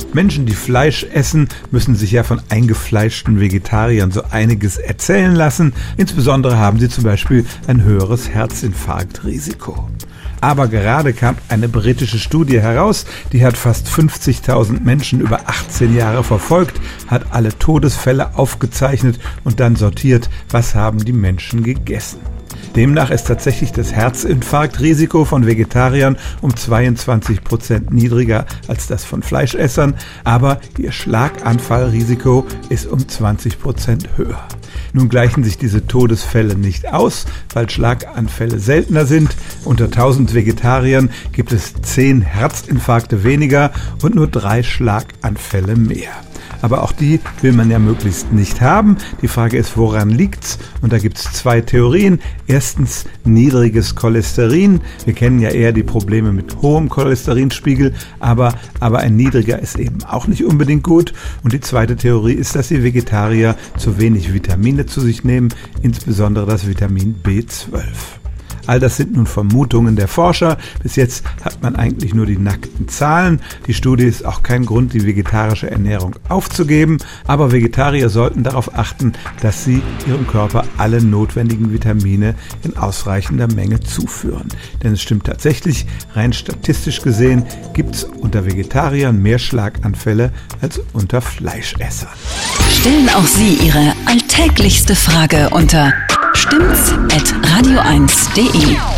Menschen, die Fleisch essen, müssen sich ja von eingefleischten Vegetariern so einiges erzählen lassen. Insbesondere haben sie zum Beispiel ein höheres Herzinfarktrisiko. Aber gerade kam eine britische Studie heraus, die hat fast 50.000 Menschen über 18 Jahre verfolgt, hat alle Todesfälle aufgezeichnet und dann sortiert, was haben die Menschen gegessen. Demnach ist tatsächlich das Herzinfarktrisiko von Vegetariern um 22% niedriger als das von Fleischessern, aber ihr Schlaganfallrisiko ist um 20% höher. Nun gleichen sich diese Todesfälle nicht aus, weil Schlaganfälle seltener sind. Unter 1000 Vegetariern gibt es 10 Herzinfarkte weniger und nur 3 Schlaganfälle mehr. Aber auch die will man ja möglichst nicht haben. Die Frage ist, woran liegt's? Und da gibt's 2 Theorien. Erstens niedriges Cholesterin. Wir kennen ja eher die Probleme mit hohem Cholesterinspiegel, aber ein niedriger ist eben auch nicht unbedingt gut. Und die zweite Theorie ist, dass die Vegetarier zu wenig Vitamine zu sich nehmen, insbesondere das Vitamin B12. All das sind nun Vermutungen der Forscher. Bis jetzt hat man eigentlich nur die nackten Zahlen. Die Studie ist auch kein Grund, die vegetarische Ernährung aufzugeben. Aber Vegetarier sollten darauf achten, dass sie ihrem Körper alle notwendigen Vitamine in ausreichender Menge zuführen. Denn es stimmt tatsächlich, rein statistisch gesehen gibt es unter Vegetariern mehr Schlaganfälle als unter Fleischessern. Stellen auch Sie Ihre alltäglichste Frage unter stimmt's@radio1.de.